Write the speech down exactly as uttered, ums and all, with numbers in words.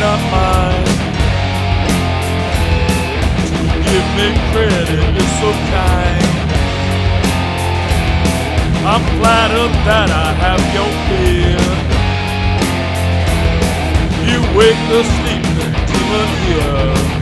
not mine. To give me credit is so kind. I'm flattered that I have your fear. You wake the sleeper till I'm here.